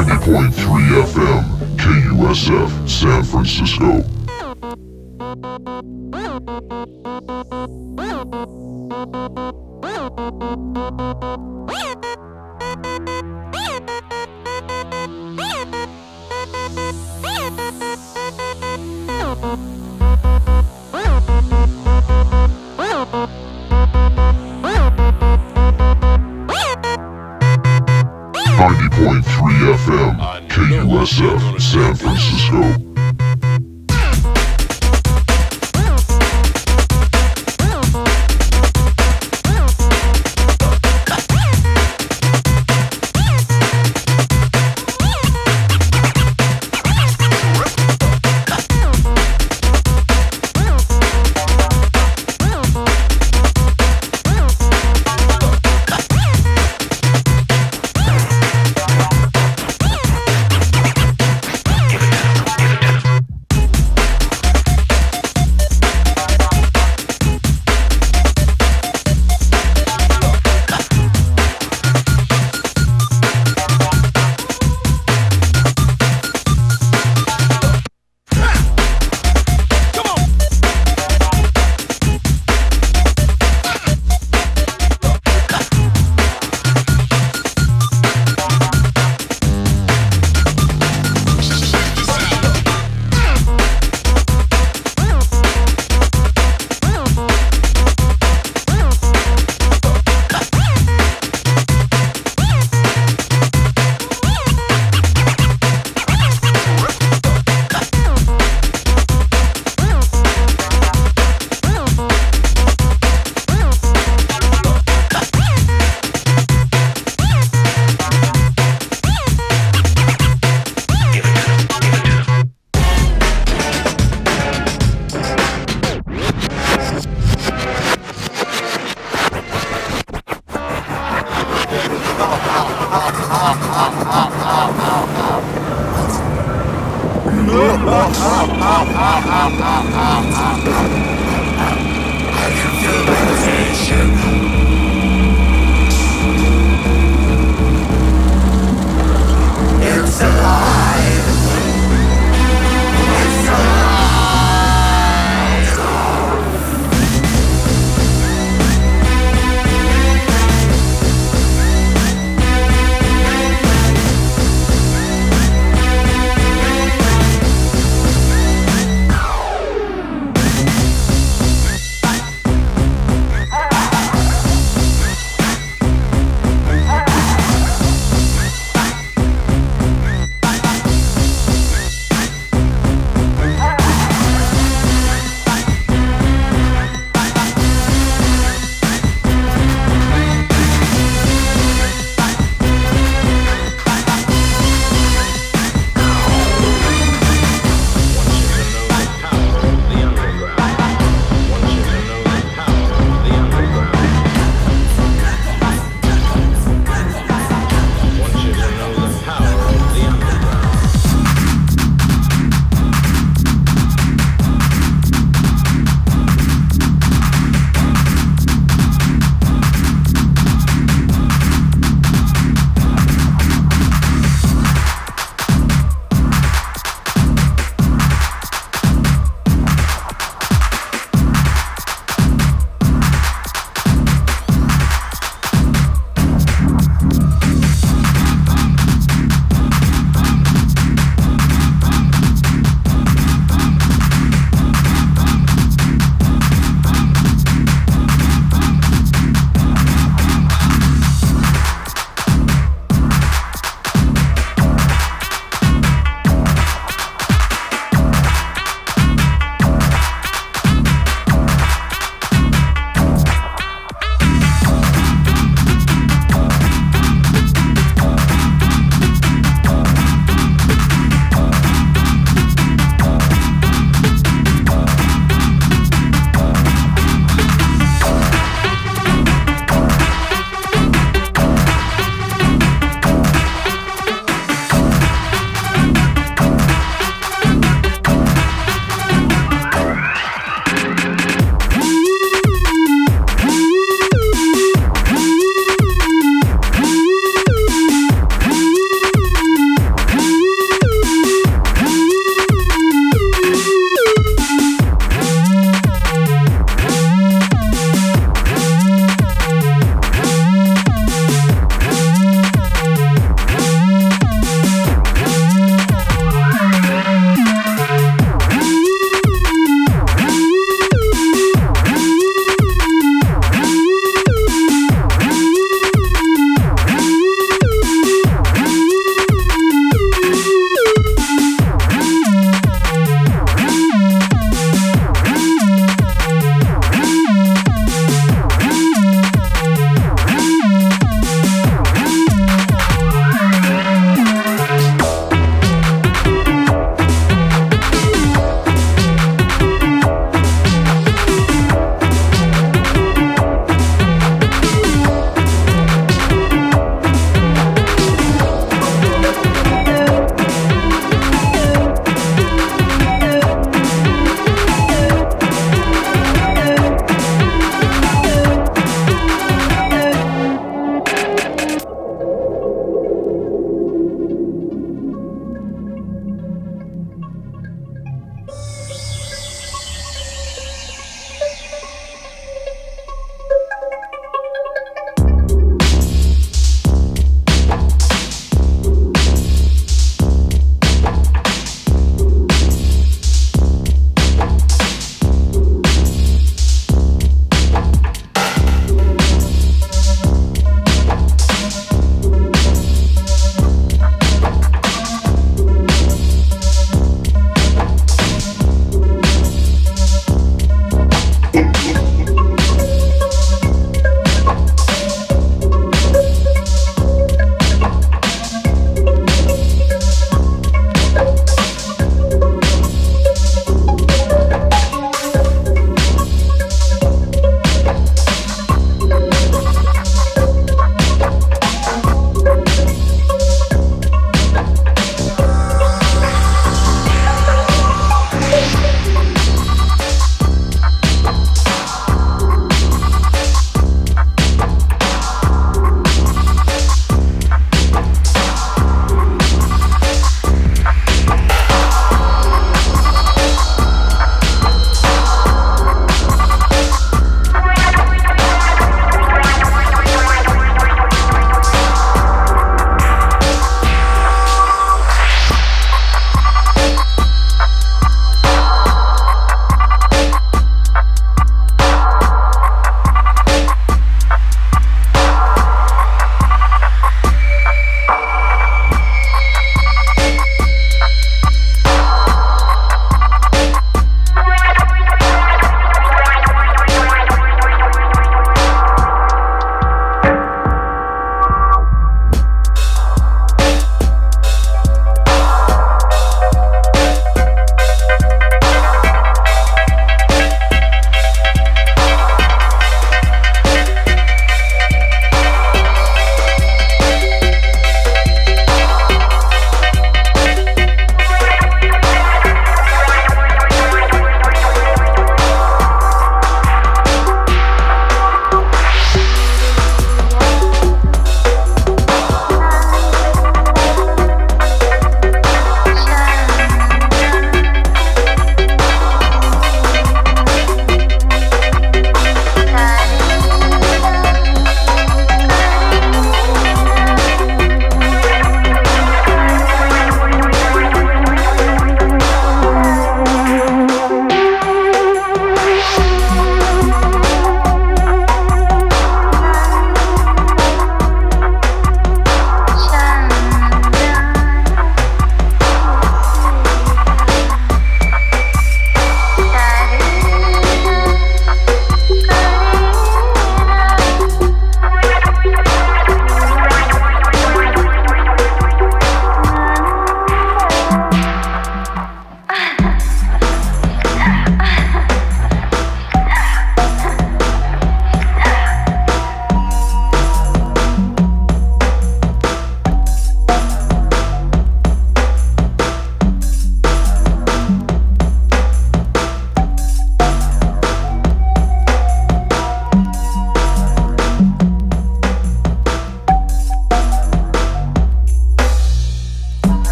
90.3 FM, KUSF, San Francisco. FM, KUSF, San Francisco.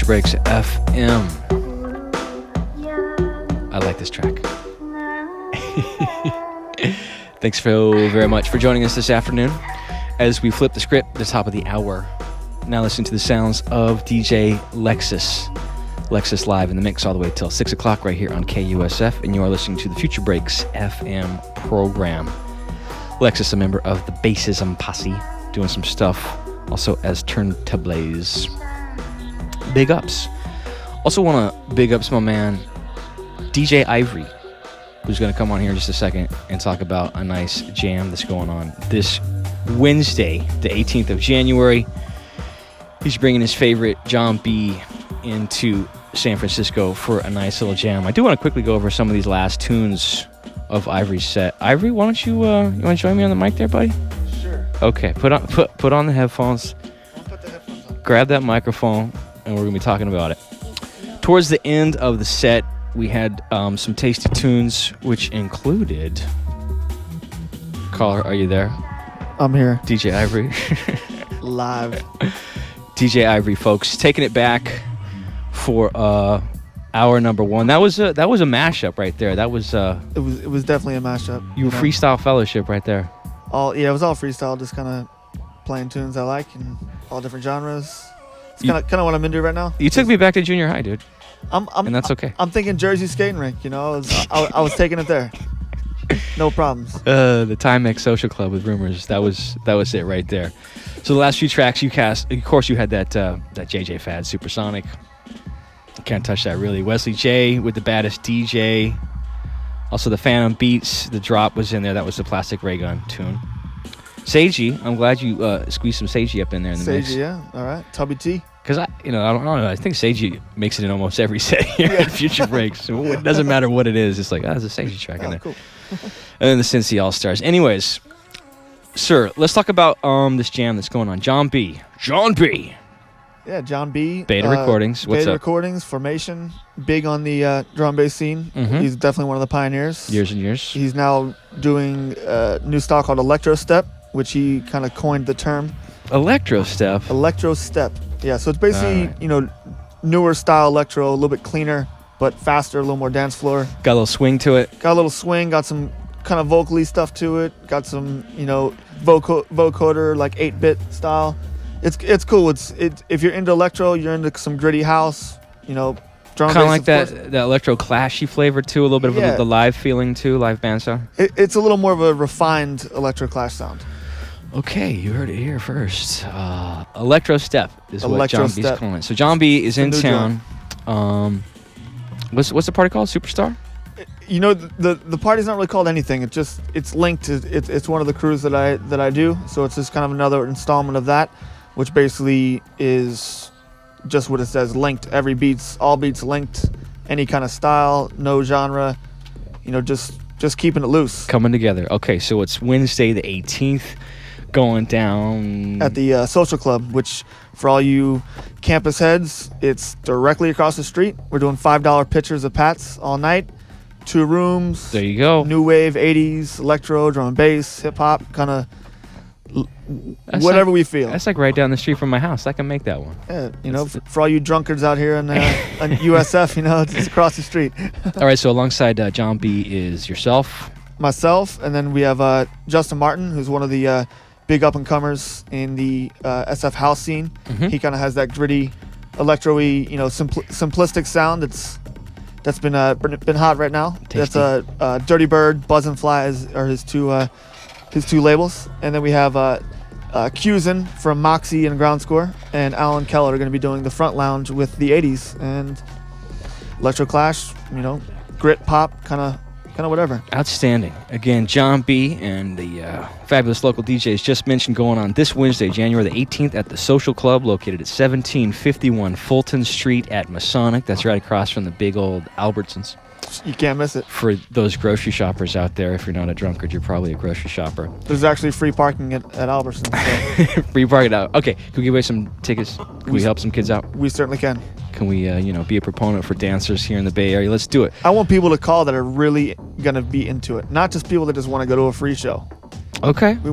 Future Breaks FM. I like this track. Thanks so very much for joining us this afternoon as we flip the script at the top of the hour. Now listen to the sounds of DJ Lexus. Lexus live in the mix all the way till 6 o'clock right here on KUSF, and you are listening to the Future Breaks FM program. Lexus, a member of the Bassism Posse, doing some stuff also as Turntables. Big ups. Also want to big ups my man DJ Ivory, who's going to come on here in just a second and talk about a nice jam that's going on this Wednesday, the 18th of January. He's bringing his favorite John B into San Francisco for a nice little jam. I do want to quickly go over some of these last tunes of Ivory's set. Ivory, why don't you want to join me on the mic there, buddy? Sure. Okay, put on the headphones. I'll put the headphones on. Grab that microphone, and we're going to be talking about it. Towards the end of the set, we had some tasty tunes, which included... Caller, are you there? I'm here. DJ Ivory. Live. DJ Ivory, folks, taking it back for hour number one. That was a mashup right there. That was It was definitely a mashup. you know? freestyle fellowship right there. It was all freestyle, just kind of playing tunes I like and all different genres. It's kind of what I'm into right now. You took me back to junior high, dude, I'm and that's okay. I'm thinking Jersey skating rink. You know, I was taking it there. No problems. The Timex Social Club with Rumors. That was it right there. So the last few tracks you cast, of course, you had that JJ Fad Supersonic. Can't touch that really. Wesley J with the Baddest DJ. Also the Phantom Beats. The drop was in there. That was the Plastic Ray Gun tune. Seiji, I'm glad you squeezed some Seiji up in there in the mix. Seiji, yeah. All right. Tubby T. Because I don't know. I think Seiji makes it in almost every set here at Future Breaks. So it doesn't matter what it is. It's like, there's a Seiji track in there. Cool. And then the Cincy All Stars. Anyways, sir, let's talk about this jam that's going on. John B. Yeah, John B. Beta Recordings. What's Beta up? Recordings, Formation, big on the drum bass scene. Mhm. He's definitely one of the pioneers. Years and years. He's now doing a new style called Electro Step, which he kind of coined the term. Electro stuff. Electro Step. Yeah, so it's basically, Alright. Newer style electro, a little bit cleaner, but faster, a little more dance floor. Got a little swing to it. Got a little swing, got some kind of vocally stuff to it, got some, vocoder, like 8-bit style. It's cool. If you're into electro, you're into some gritty house, drum Kind of bass, like of that course. electro clashy flavor too. A little bit of Yeah. the live feeling too, live band sound. It's a little more of a refined electro clash sound. Okay, you heard it here first. Electro Step is what Electro John B's Step. calling it. So John B is in It's a new town. What's the party called? Superstar? The party's not really called anything. It's linked to it's one of the crews that I do. So it's just kind of another installment of that, which basically is just what it says, linked. All beats linked, any kind of style, no genre, just keeping it loose. Coming together. Okay, so it's Wednesday the 18th, going down At the Social Club, which for all you campus heads, it's directly across the street. We're doing $5 pitchers of Pats all night, 2 rooms. There you go. New wave, 80s, electro, drum and bass, hip hop, kind of That's whatever like- we feel. That's like right down the street from my house. I can make that one. Yeah, for all you drunkards out here in USF, it's across the street. All right, so alongside John B is yourself. Myself, and then we have Justin Martin, who's one of the big up-and-comers in the SF house scene. Mhm. He kind of has that gritty, electro-y, simplistic sound that's been hot right now. Tasty. That's Dirty Bird, Buzz and Fly are his two labels. And then we have Cusin from Moxie and Ground Score, and Alan Keller are going to be doing the front lounge with the 80s and electro clash, grit pop, kind of whatever. Outstanding. Again, John B and the fabulous local DJs just mentioned going on this Wednesday, January the 18th at the Social Club located at 1751 Fulton Street at Masonic. That's right across from the big old Albertsons. You can't miss it. For those grocery shoppers out there, if you're not a drunkard, you're probably a grocery shopper. There's actually free parking at Albertsons. So Free parking out. Okay, can we give away some tickets? Can we help some kids out? we certainly can. Can we, be a proponent for dancers here in the Bay Area? Let's do it. I want people to call that are really going to be into it, not just people that just want to go to a free show. Okay. We,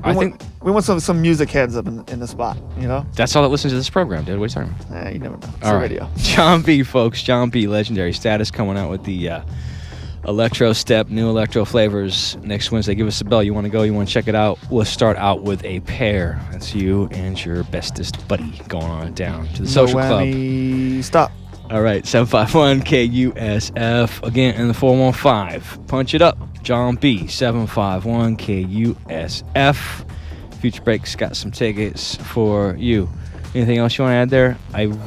we want some music heads up in the spot, you know? That's all that listens to this program, dude. What are you talking about? You never know. It's All a right. radio. John B, folks. John B, Legendary Status, coming out with the Electro Step, new electro flavors next Wednesday. Give us a bell. You want to go? You want to check it out? We'll start out with a pair. That's you and your bestest buddy going on down to the social club. Stop. All right, 751 KUSF. Again, in the 415. Punch it up. John B, 751 KUSF. Future Break's got some tickets for you. Anything else you want to add there?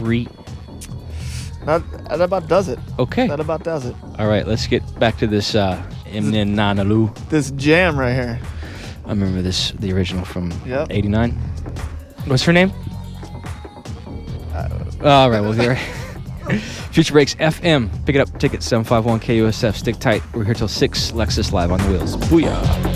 That about does it. Okay. That about does it. All right, let's get back to this Eminem Nanalu. This jam right here. I remember this, the original from Yep. 89. What's her name? All right, well, there. Future Breaks FM. Pick it up. Ticket 751 KUSF. Stick tight. We're here till 6. Lexus live on the wheels. Booyah.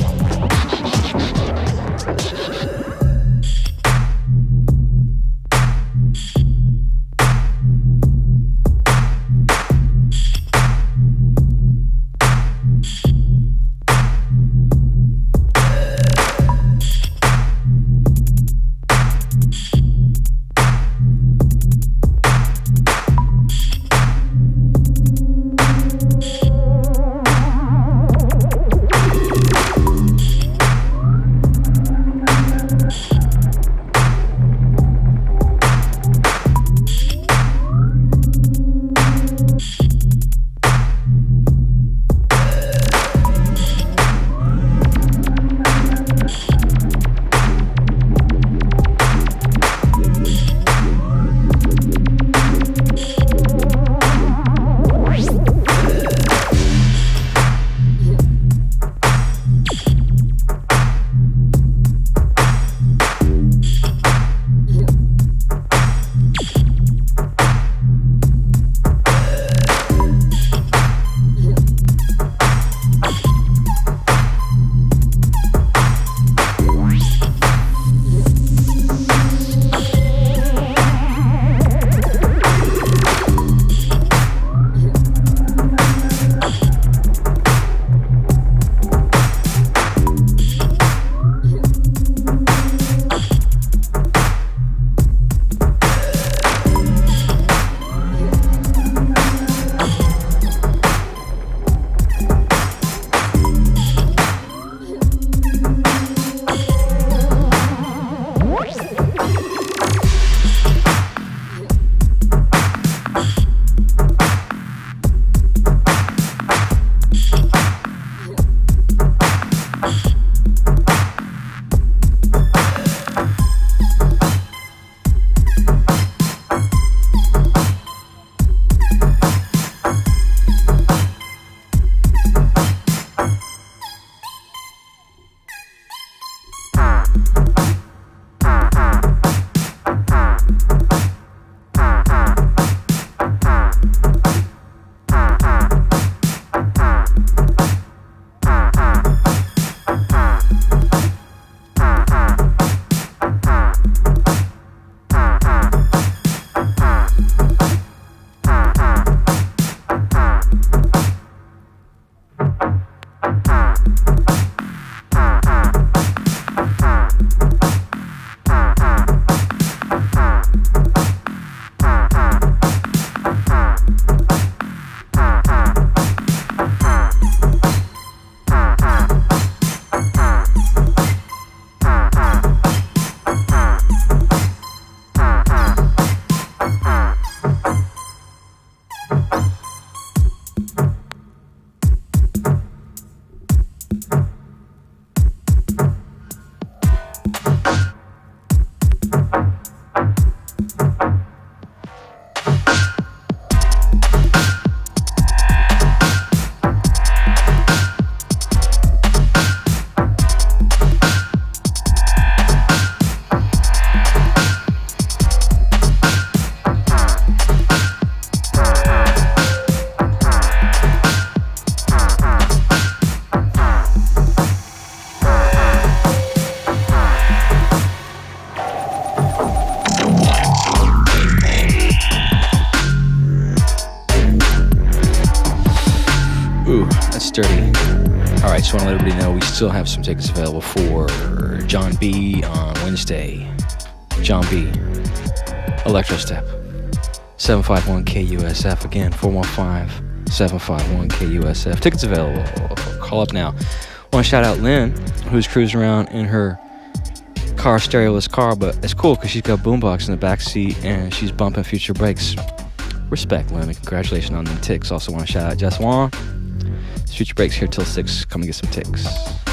All right, just want to let everybody know we still have some tickets available for John B on Wednesday. John B, Electro Step, 751 KUSF. Again, 415-751 KUSF. Tickets available. Call up now. Want to shout out Lynn, who's cruising around in her car, stereoless car, but it's cool because she's got boombox in the back seat and she's bumping Future Breaks. Respect, Lynn, and congratulations on them ticks. Also want to shout out Jess Wan. Future Breaks here till 6. Come and get some ticks.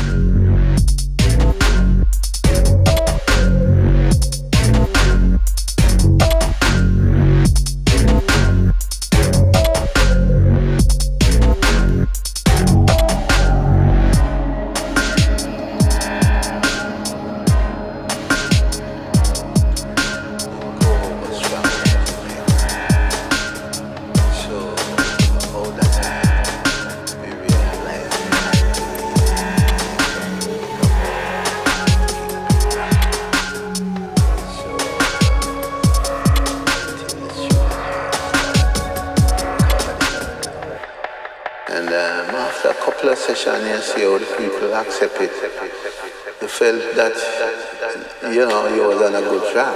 And see how the people accept it. You felt that, you know, you was on a good track.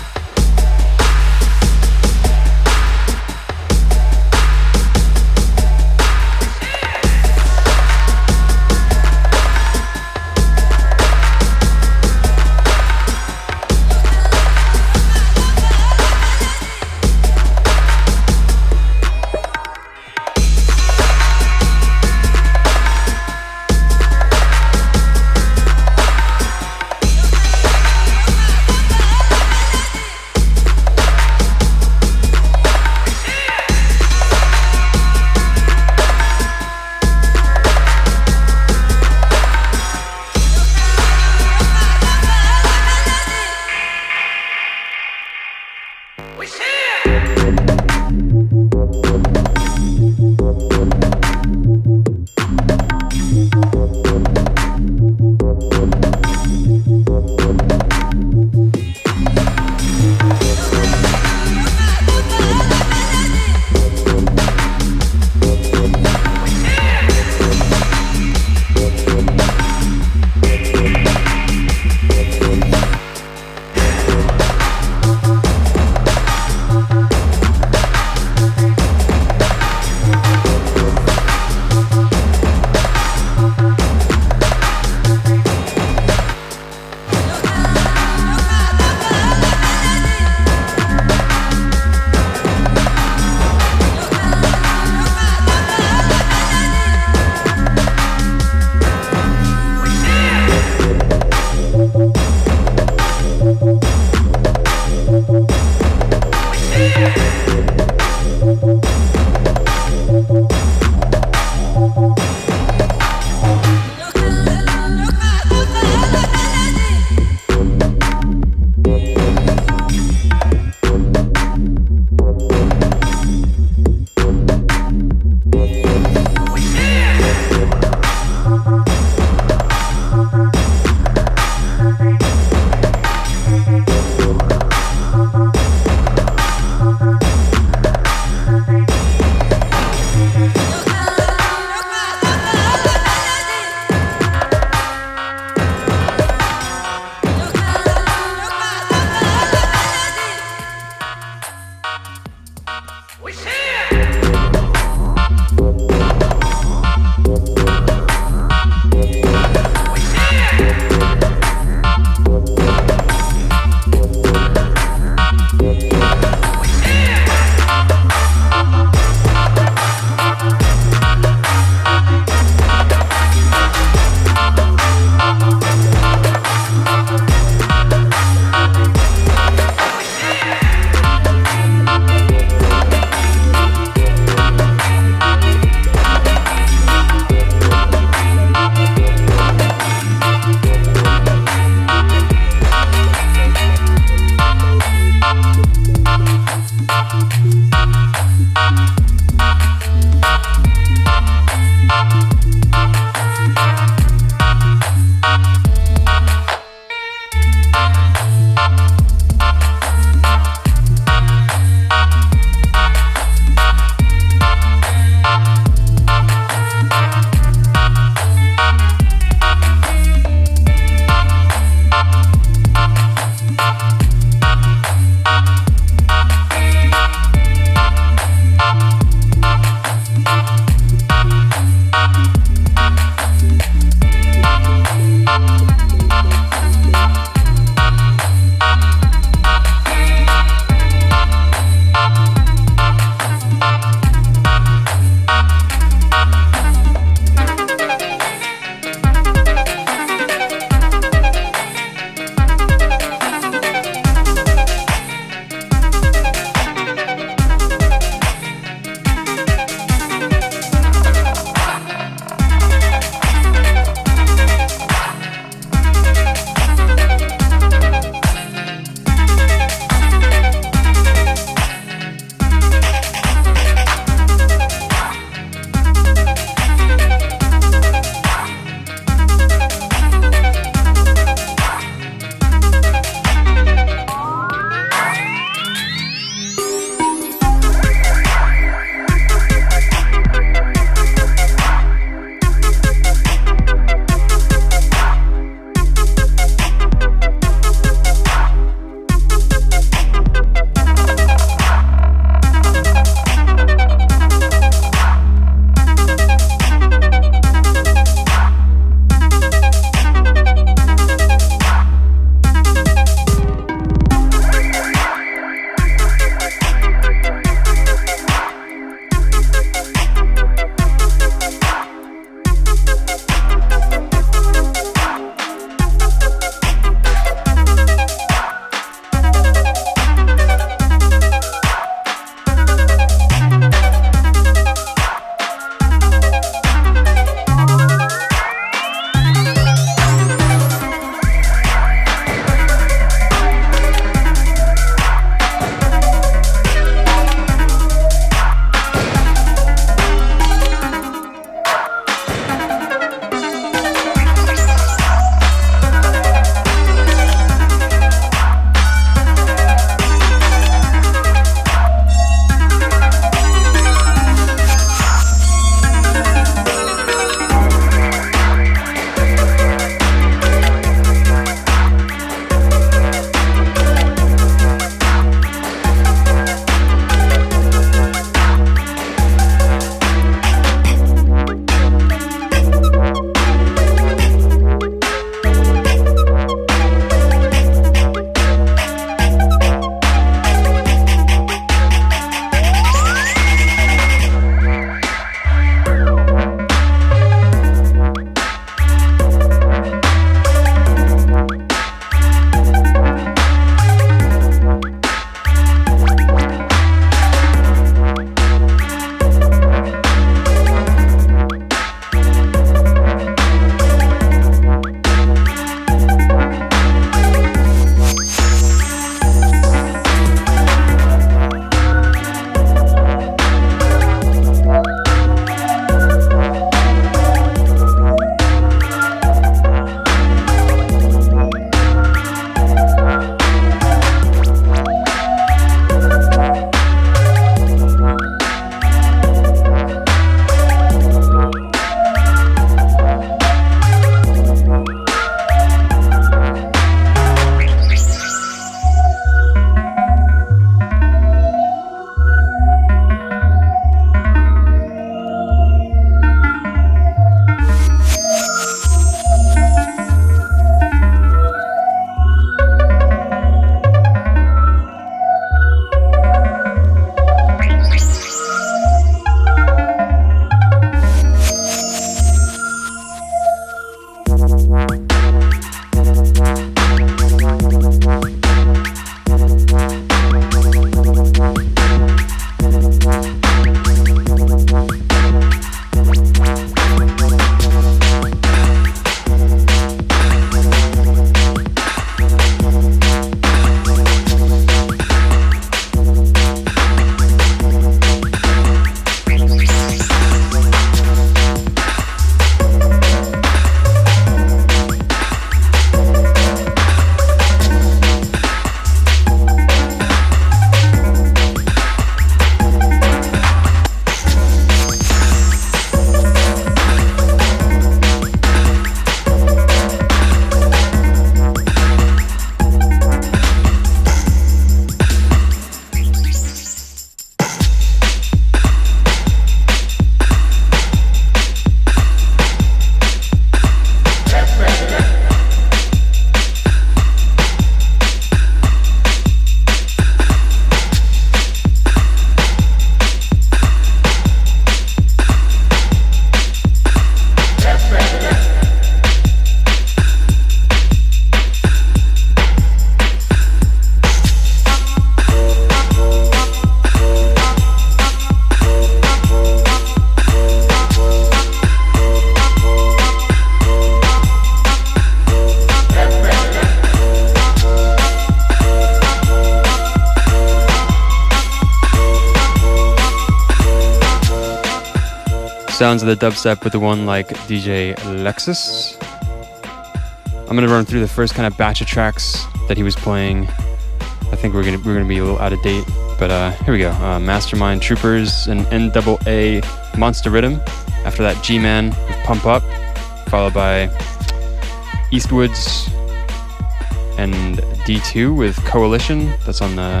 sounds of the dubstep with the one like DJ Lexus. I'm gonna run through the first kind of batch of tracks that he was playing. I think we're gonna be a little out of date, but here we go. Mastermind Troopers and NAA Monster Rhythm. After that, G-Man with Pump Up, followed by Eastwoods and D2 with Coalition. That's on the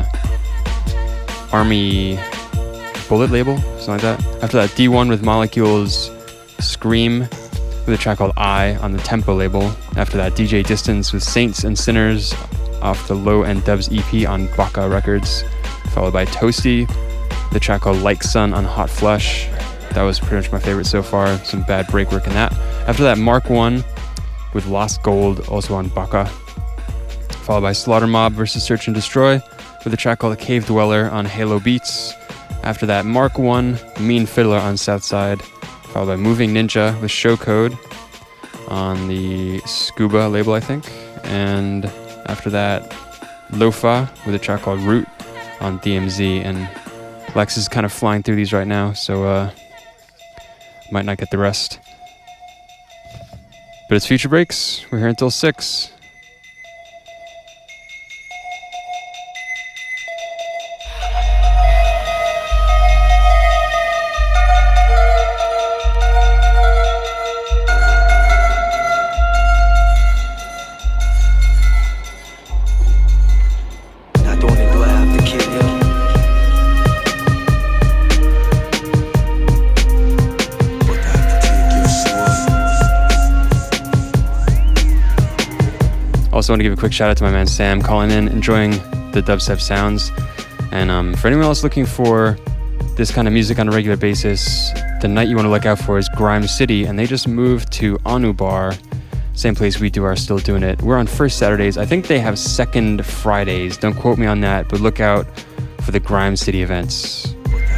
Army Bullet label, something like that. After that, D1 with Molecules Scream with a track called I on the Tempo label. After that, DJ Distance with Saints and Sinners off the Low End Dubs EP on Baka Records, followed by Toasty, the track called Like Sun on Hot Flush. That was pretty much my favorite so far. Some bad break work in that. After that, Mark 1 with Lost Gold, also on Baka, followed by Slaughter Mob versus Search and Destroy with a track called Cave Dweller on Halo Beats. After that, Mark 1, Mean Fiddler on Southside, followed by Moving Ninja with Show Code on the Scuba label, I think. And after that, Lofa with a track called Root on DMZ. And Lex is kind of flying through these right now, so might not get the rest. But it's Future Breaks. We're here until 6. Also want to give a quick shout out to my man Sam calling in, enjoying the dubstep sounds. And for anyone else looking for this kind of music on a regular basis, the night you want to look out for is Grime City, and they just moved to Anu Bar, same place we do are still doing it. We're on first Saturdays. I think they have second Fridays. Don't quote me on that, but look out for the Grime City events.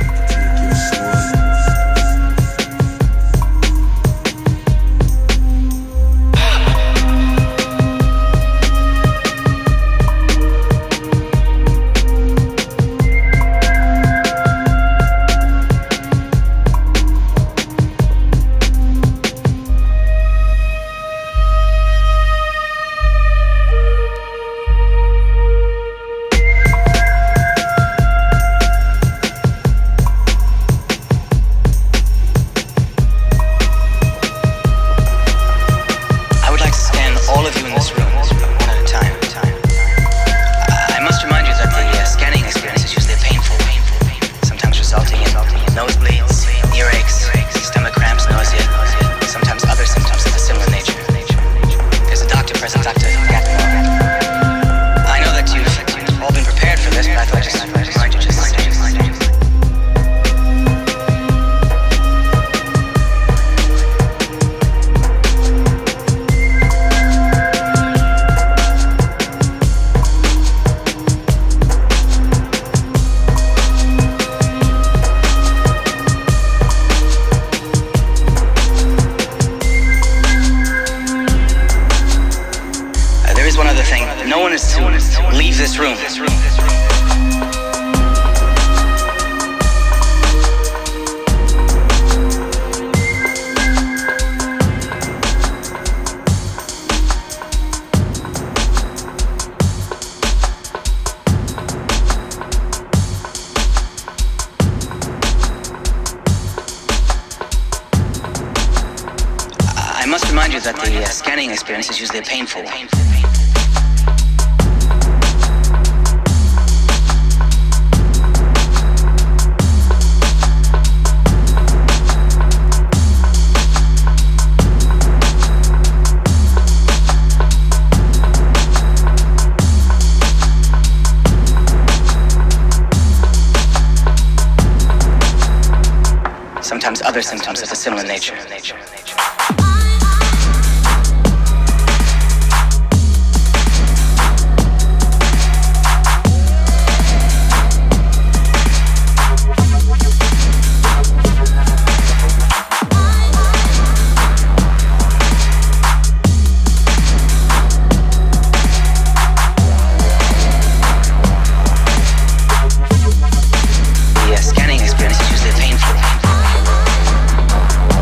Sometimes other symptoms of a similar nature. The scanning experience is usually painful.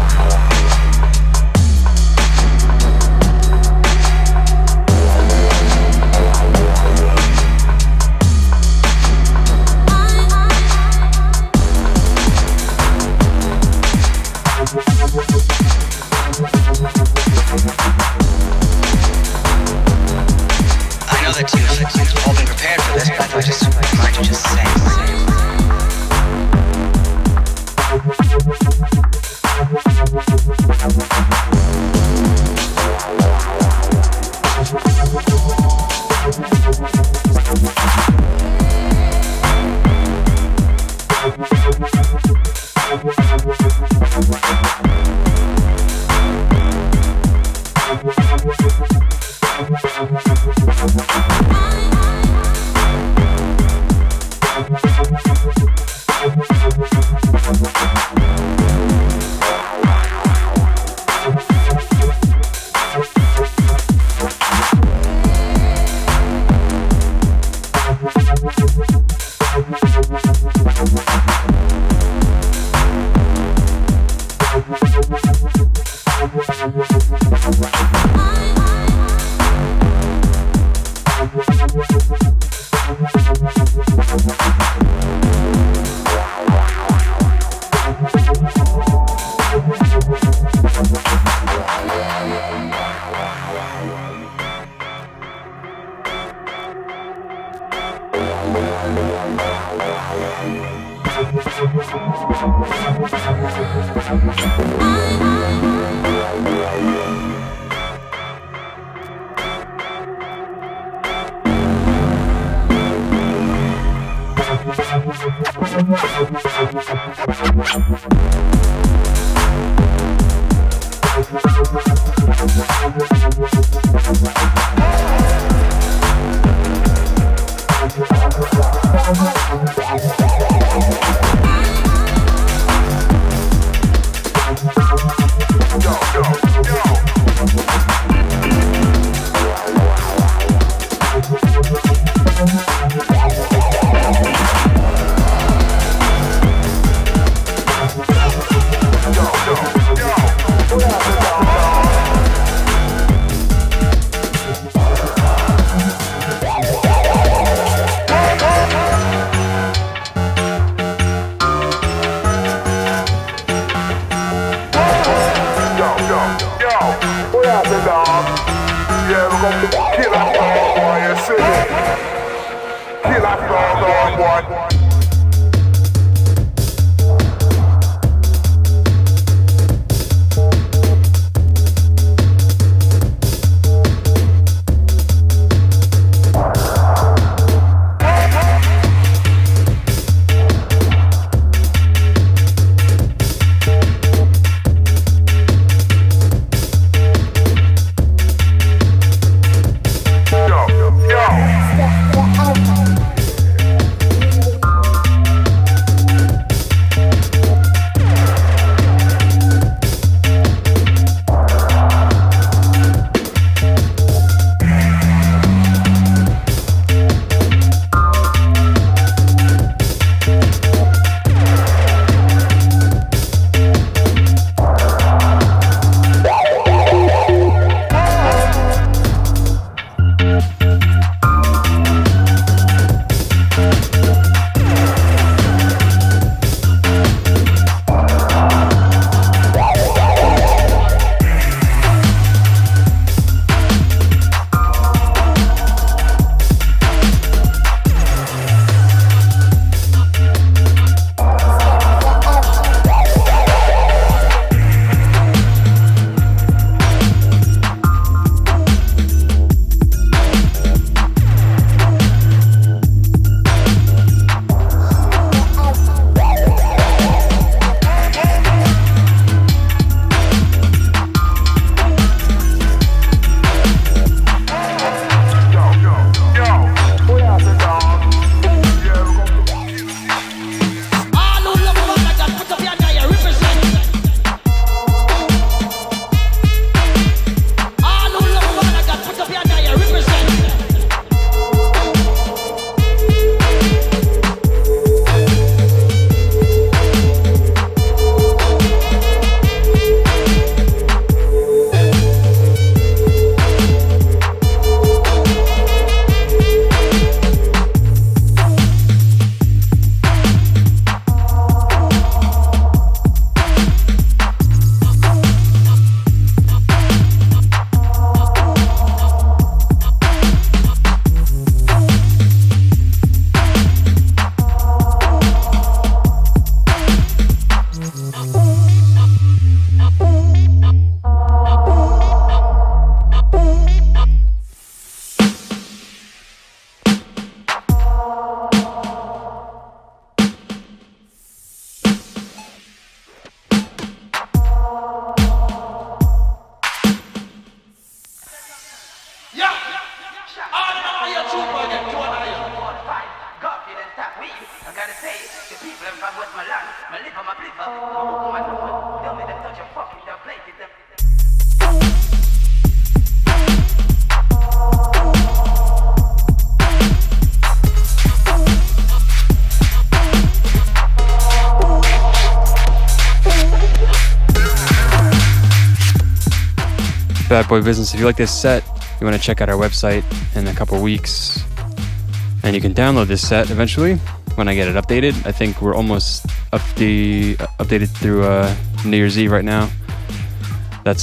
Bad Boy Business. If you like this set, you want to check out our website in a couple weeks. And you can download this set eventually when I get it updated. I think we're almost updated through New Year's Eve right now. That's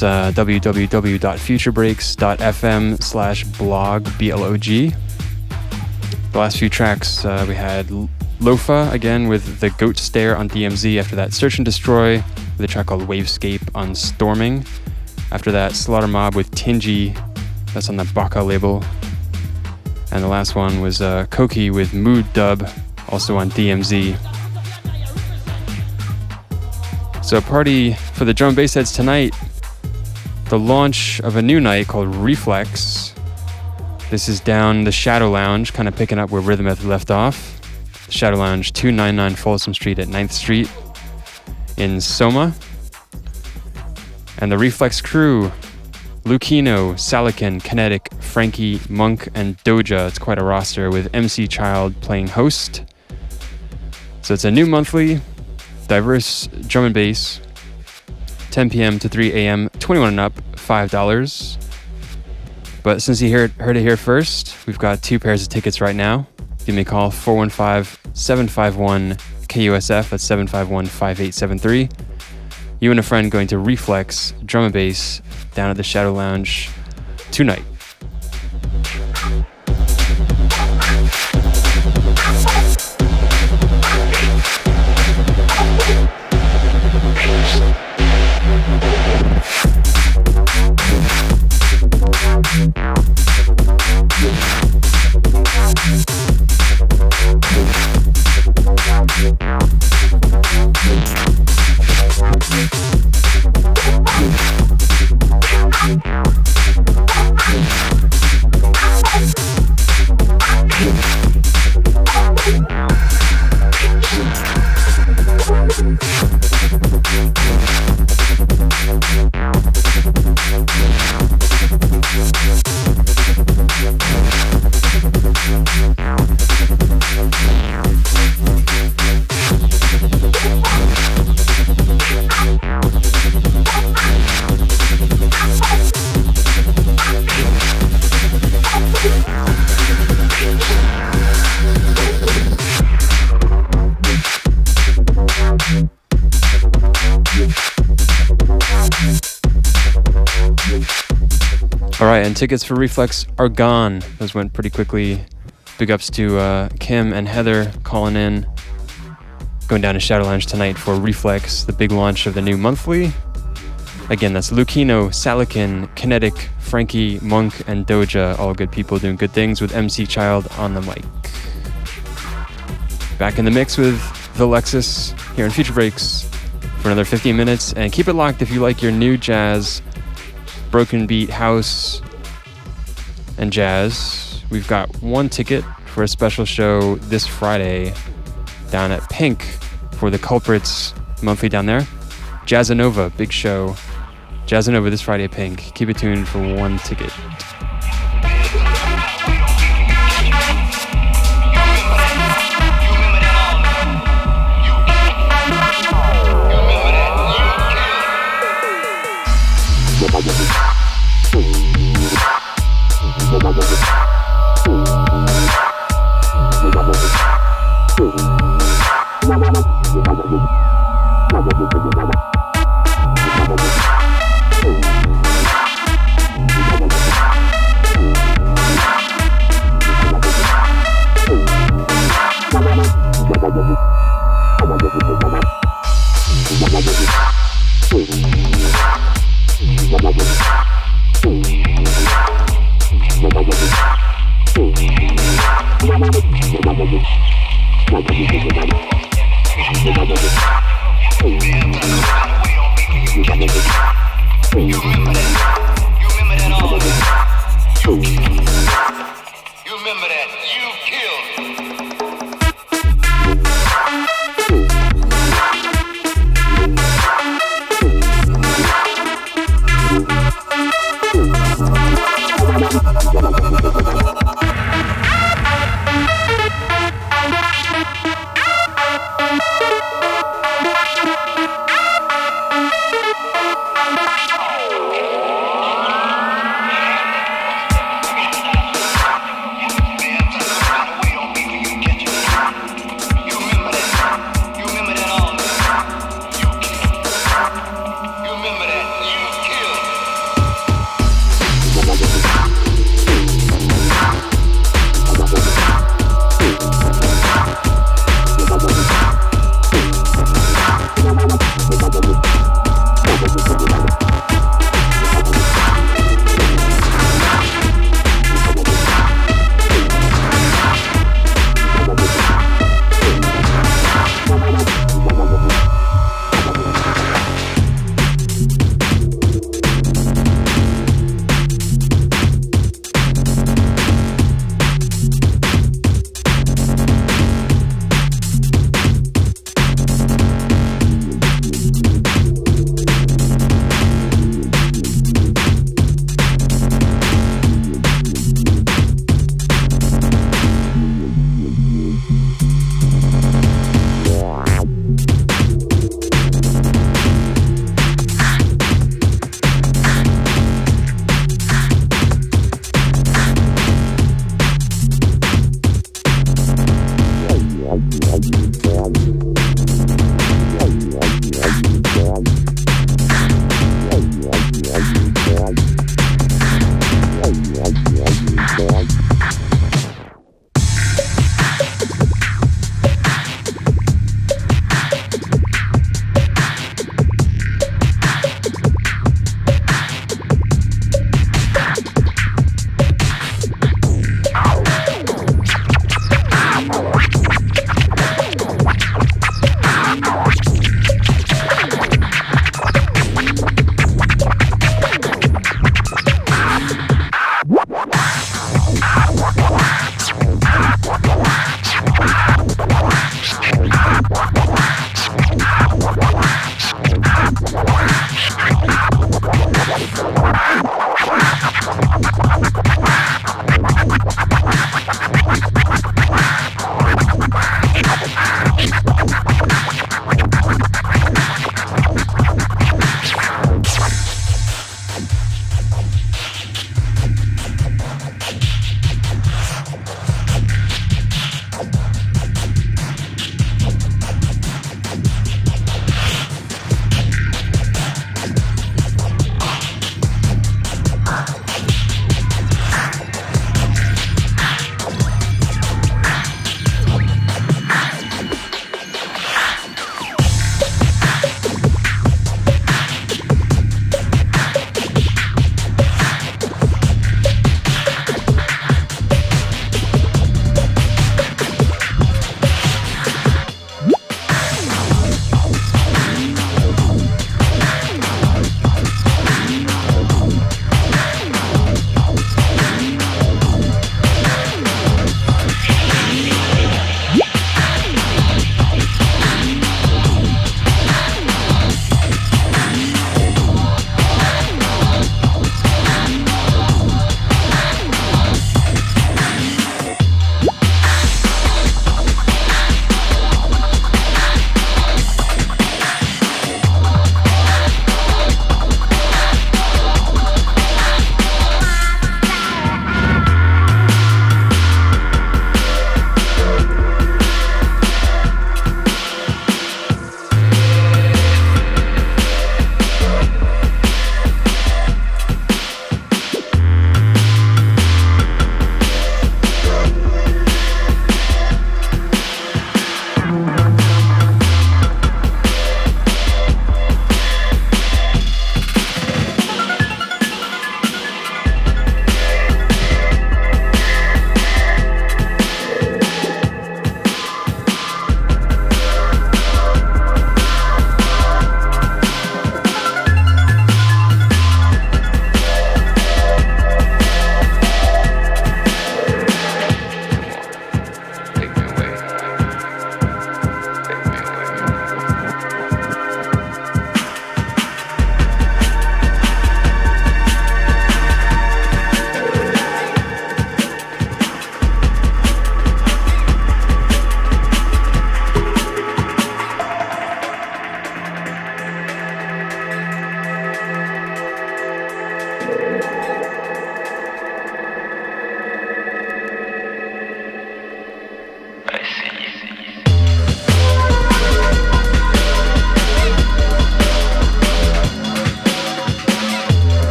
www.futurebreaks.fm/blog, B-L-O-G. The last few tracks, we had Lofa, again, with the Goat Stare on DMZ. After that, Search and Destroy, with a track called Wavescape on Storming. After that, Slaughter Mob with Tingy, that's on the Baka label. And the last one was Koki with Mood Dub, also on DMZ. So party for the drum and bass heads tonight. The launch of a new night called Reflex. This is down the Shadow Lounge, kind of picking up where Rhythmeth left off. The Shadow Lounge, 299 Folsom Street at 9th Street in Soma. And the Reflex crew, Lucino, Salakin, Kinetic, Frankie, Monk, and Doja. It's quite a roster with MC Child playing host. So it's a new monthly, diverse drum and bass, 10 p.m. to 3 a.m., 21 and up, $5. But since you heard it here first, we've got 2 pairs of tickets right now. Give me a call, 415-751-KUSF, that's 751-5873. You and a friend going to Reflex Drum and Bass down at the Shadow Lounge tonight. Alright, and tickets for Reflex are gone. Those went pretty quickly. Big ups to Kim and Heather calling in. Going down to Shadow Lounge tonight for Reflex, the big launch of the new monthly. Again, that's Lucino, Salakin, Kinetic, Frankie, Monk, and Doja. All good people doing good things with MC Child on the mic. Back in the mix with the Lexus here in Future Breaks for another 15 minutes. And keep it locked if you like your new jazz, broken beat, house, and jazz. We've got 1 ticket for a special show this Friday down at Pink for the Culprits monthly down there. Jazzanova, big show. Jazzanova this Friday at Pink. Keep it tuned for 1 ticket.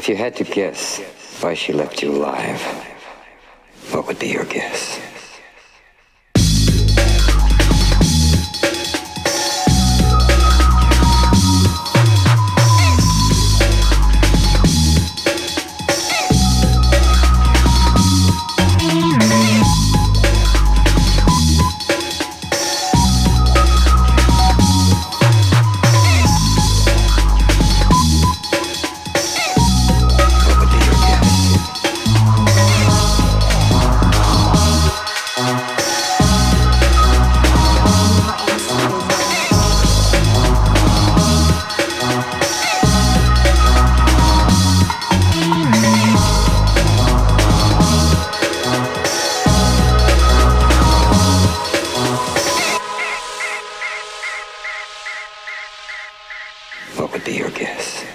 If you had to guess why she left you alive, what would be your guess? What would be your guess?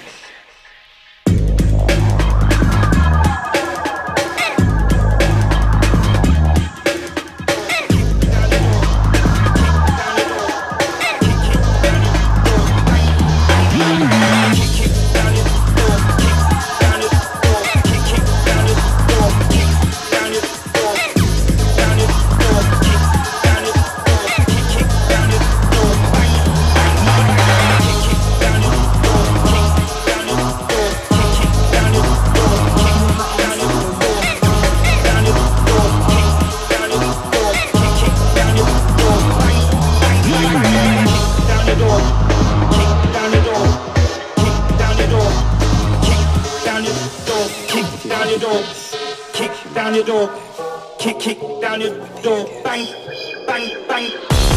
Kick down your door, bang, bang, bang.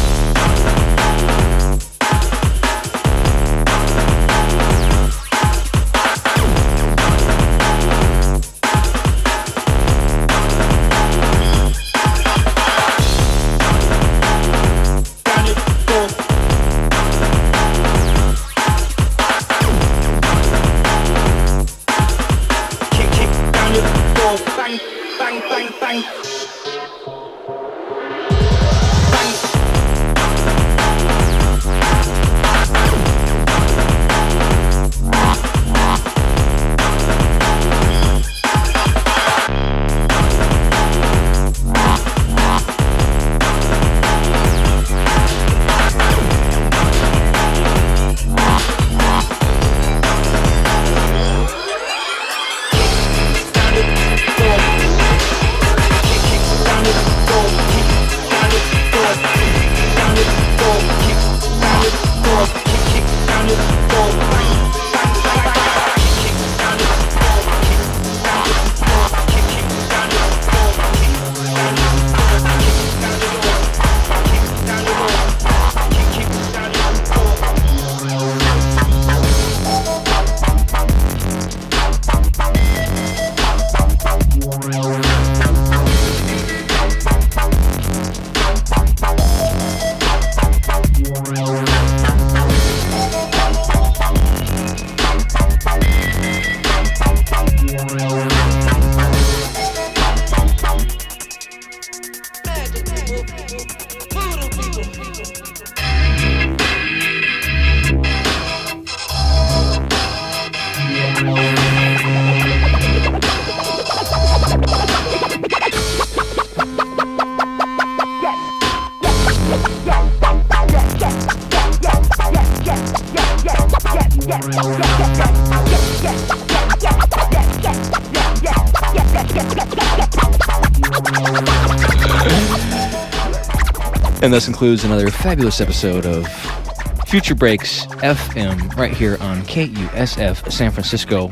And this concludes another fabulous episode of Future Breaks FM right here on KUSF San Francisco.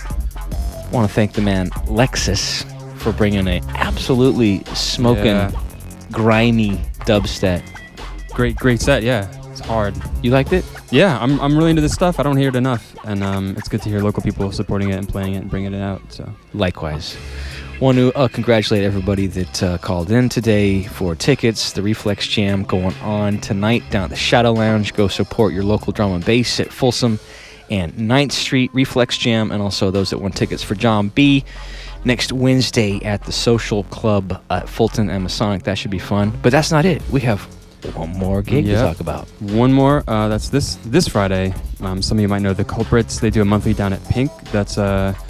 I want to thank the man Lexus for bringing a absolutely smoking, grimy dubstep. Great set, yeah. It's hard. You liked it? Yeah, I'm really into this stuff. I don't hear it enough, and it's good to hear local people supporting it and playing it and bringing it out. So likewise. Want to congratulate everybody that called in today for tickets. The Reflex Jam going on tonight down at the Shadow Lounge. Go support your local drum and bass at Folsom and 9th Street Reflex Jam, and also those that won tickets for John B. next Wednesday at the Social Club at Fulton and Masonic. That should be fun. But that's not it. We have one more gig to talk about. One more. That's this Friday. Some of you might know the Culprits. They do a monthly down at Pink. That's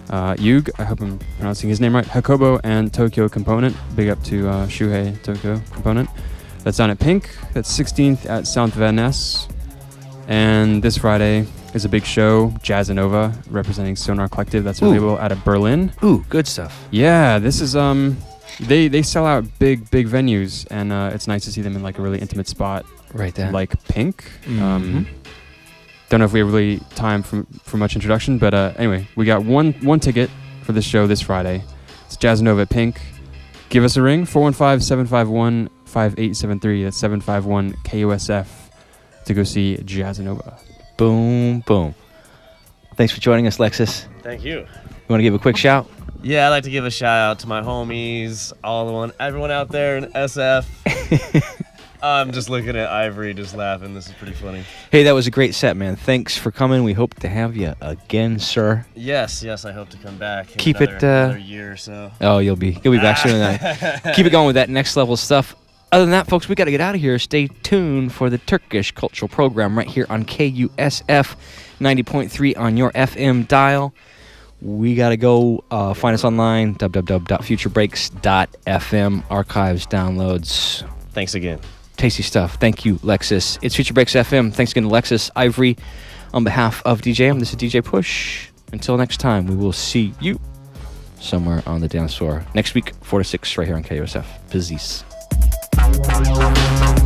Yug, I hope I'm pronouncing his name right, Hakobo, and Tokyo Component. Big up to Shuhei Tokyo Component. That's down at Pink. That's 16th at South Van Ness. And this Friday is a big show, Jazzanova, representing Sonar Collective. That's a label out of Berlin. Ooh, good stuff. Yeah, this is they sell out big venues, and it's nice to see them in like a really intimate spot, Right there. like Pink. Mm-hmm. Don't know if we have really time for much introduction, but anyway, we got one ticket for this show this Friday. It's Jazzanova at Pink. Give us a ring, 415-751-5873. That's 751-KUSF to go see Jazzanova. Boom, boom. Thanks for joining us, Lexus. Thank you. You want to give a quick shout? Yeah, I'd like to give a shout out to my homies, everyone out there in SF. I'm just looking at Ivory, just laughing. This is pretty funny. Hey, that was a great set, man. Thanks for coming. We hope to have you again, sir. Yes, I hope to come back. In Keep another year or so. Oh, you'll be back sooner than that. Keep it going with that next level stuff. Other than that, folks, we got to get out of here. Stay tuned for the Turkish Cultural Program right here on KUSF 90.3 on your FM dial. We got to go. Find us online, www.futurebreaks.fm. Archives, downloads. Thanks again. Tasty stuff. Thank you, Lexus. It's Future Breaks FM. Thanks again to Lexus, Ivory. On behalf of DJM, this is DJ Push. Until next time, we will see you somewhere on the dance floor next week, 4 to 6, right here on KUSF. Peace.